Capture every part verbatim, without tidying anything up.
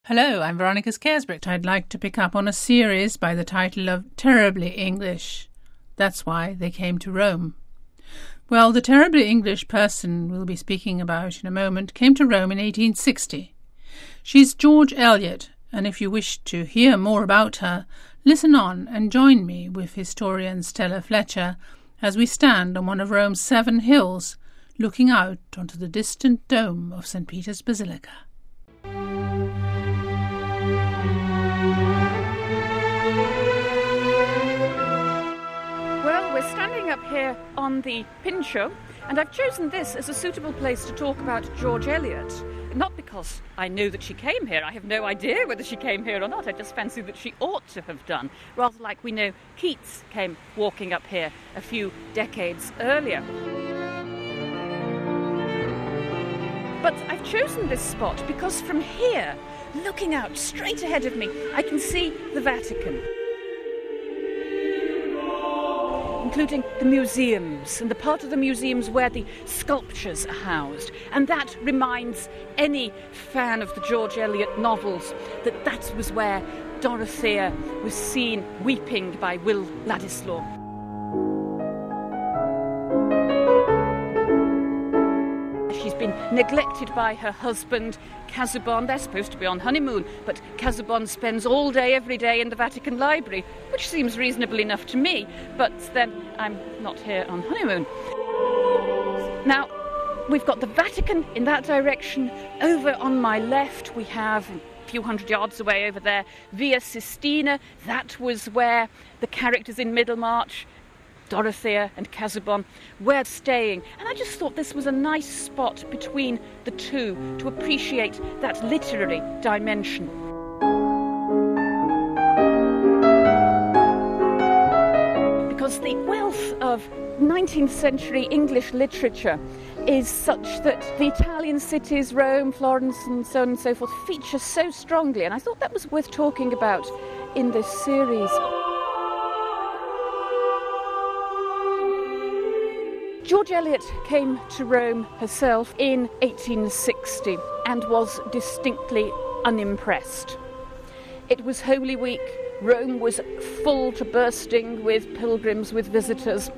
Hello, I'm Veronica Scarisbrick. I'd like to pick up on a series by the title of Terribly English. That's why they came to Rome. Well, the terribly English person we'll be speaking about in a moment came to Rome in eighteen sixty. She's George Eliot, and if you wish to hear more about her, listen on and join me with historian Stella Fletcher as we stand on one of Rome's seven hills, looking out onto the distant dome of Saint Peter's Basilica. Well, we're standing up here on the Pincio, and I've chosen this as a suitable place to talk about George Eliot. Not because I know that she came here. I have no idea whether she came here or not. I just fancy that she ought to have done, rather like we know Keats came walking up here a few decades earlier. But I've chosen this spot because from here, looking out straight ahead of me, I can see the Vatican, including the museums and the part of the museums where the sculptures are housed. And that reminds any fan of the George Eliot novels that that was where Dorothea was seen weeping by Will Ladislaw. She's been neglected by her husband, Casaubon. They're supposed to be on honeymoon, but Casaubon spends all day, every day in the Vatican Library, which seems reasonable enough to me, but then I'm not here on honeymoon. Now, we've got the Vatican in that direction. Over on my left, we have a few hundred yards away over there, Via Sistina. That was where the characters in Middlemarch, Dorothea and Casaubon, were staying. And I just thought this was a nice spot between the two to appreciate that literary dimension. Because the wealth of nineteenth century English literature is such that the Italian cities, Rome, Florence and so on and so forth, feature so strongly. And I thought that was worth talking about in this series. George Eliot came to Rome herself in eighteen sixty and was distinctly unimpressed. It was Holy Week. Rome was full to bursting with pilgrims, with visitors.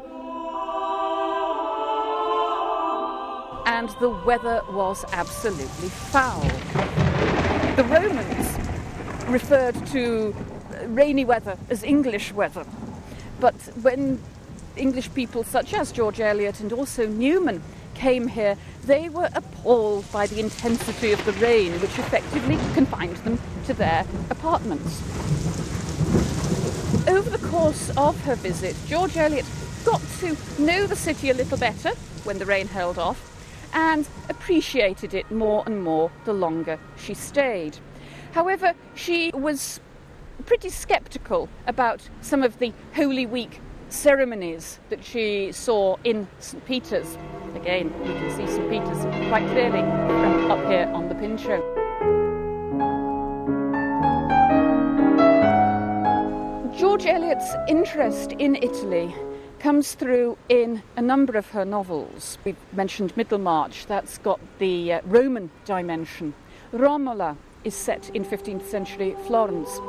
And the weather was absolutely foul. The Romans referred to rainy weather as English weather. But when English people such as George Eliot and also Newman came here, they were appalled by the intensity of the rain, which effectively confined them to their apartments. Over the course of her visit, George Eliot got to know the city a little better when the rain held off and appreciated it more and more the longer she stayed. However, she was pretty sceptical about some of the Holy Week ceremonies that she saw in Saint Peter's. Again, you can see Saint Peter's quite clearly from up here on the Pincio. George Eliot's interest in Italy comes through in a number of her novels. We've mentioned Middlemarch, that's got the uh, Roman dimension. Romola is set in fifteenth century Florence.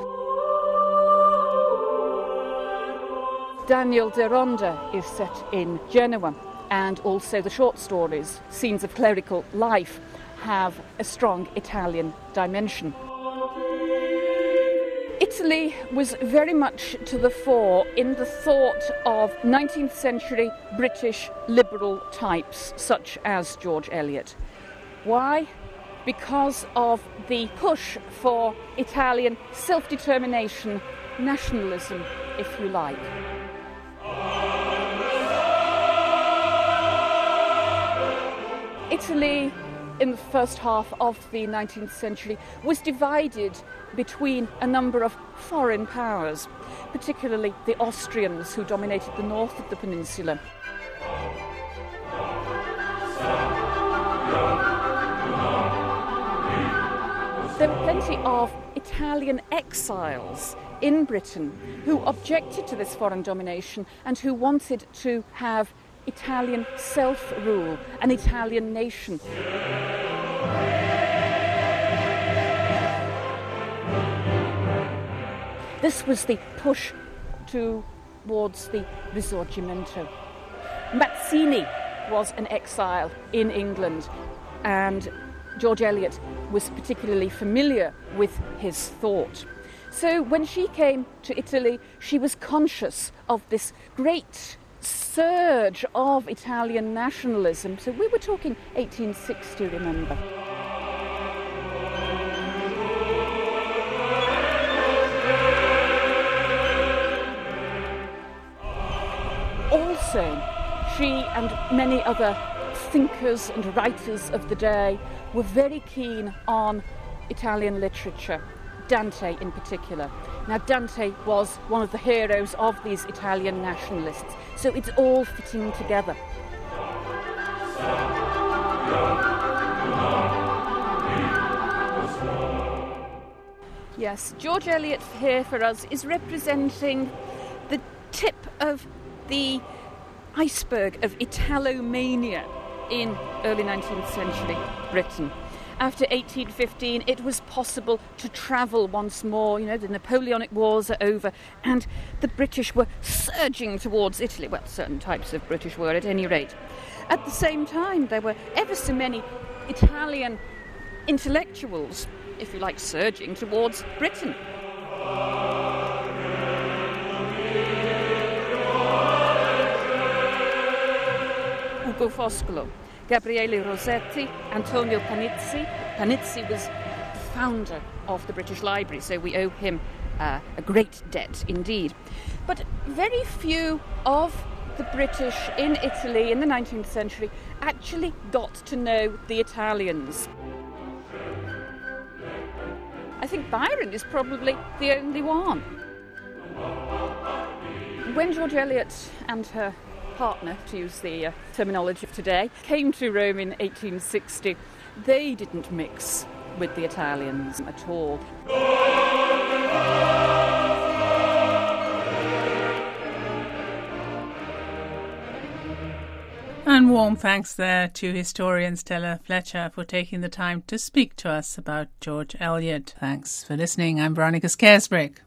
Daniel Deronda is set in Genoa, and also the short stories, Scenes of Clerical Life, have a strong Italian dimension. Italy was very much to the fore in the thought of nineteenth century British liberal types such as George Eliot. Why? Because of the push for Italian self-determination, nationalism, if you like. Italy, in the first half of the nineteenth century, was divided between a number of foreign powers, particularly the Austrians, who dominated the north of the peninsula. There were plenty of Italian exiles in Britain who objected to this foreign domination and who wanted to have Italian self-rule, an Italian nation. This was the push towards the Risorgimento. Mazzini was an exile in England, and George Eliot was particularly familiar with his thought. So when she came to Italy, she was conscious of this great surge of Italian nationalism. So we were talking eighteen sixty, remember. Also, she and many other thinkers and writers of the day were very keen on Italian literature, Dante in particular. Now, Dante was one of the heroes of these Italian nationalists, so it's all fitting together. Yes, George Eliot here for us is representing the tip of the iceberg of Italomania in early nineteenth century Britain. After eighteen fifteen, it was possible to travel once more. You know, the Napoleonic Wars are over, and the British were surging towards Italy. Well, certain types of British were, at any rate. At the same time, there were ever so many Italian intellectuals, if you like, surging towards Britain. Ugo Foscolo, Gabriele Rossetti, Antonio Panizzi. Panizzi was the founder of the British Library, so we owe him uh, a great debt indeed. But very few of the British in Italy in the nineteenth century actually got to know the Italians. I think Byron is probably the only one. When George Eliot and her partner, to use the uh, terminology of today, came to Rome in eighteen sixty, they didn't mix with the Italians at all. And warm thanks there to historian Stella Fletcher for taking the time to speak to us about George Eliot. Thanks for listening. I'm Veronica Scaresbrick.